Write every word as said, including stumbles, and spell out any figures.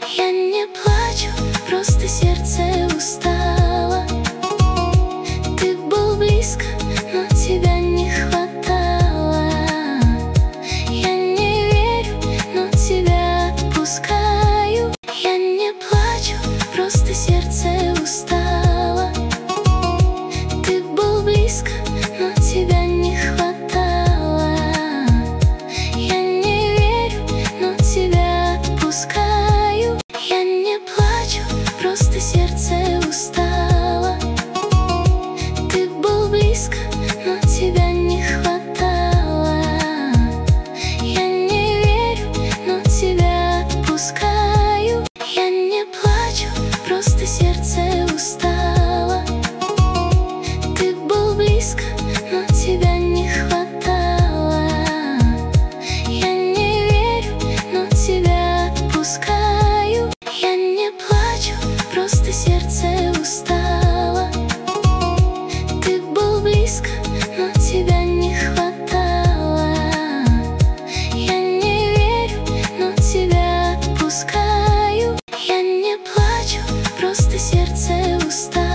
Я не плачу, просто сердце устало. Ты был близко, но тебя не хватало. Я не верю, но тебя отпускаю. Я не плачу, просто сердце устало. Ты был близко, но тебя не хватало. Я не верю, но тебя отпускаю. Я не плачу, просто сердце устало. Ты был близко, но тебя не хватало. Я не верю, но тебя отпускаю. Я не плачу, просто сердце устало. Ты был близко, но тебя не хватало. Я не верю, но тебя отпускаю. Я не плачу, просто сердце устало. Ты был близко, но тебя не хватало. Я не верю, но тебя отпускаю. Я не плачу, просто сердце устало.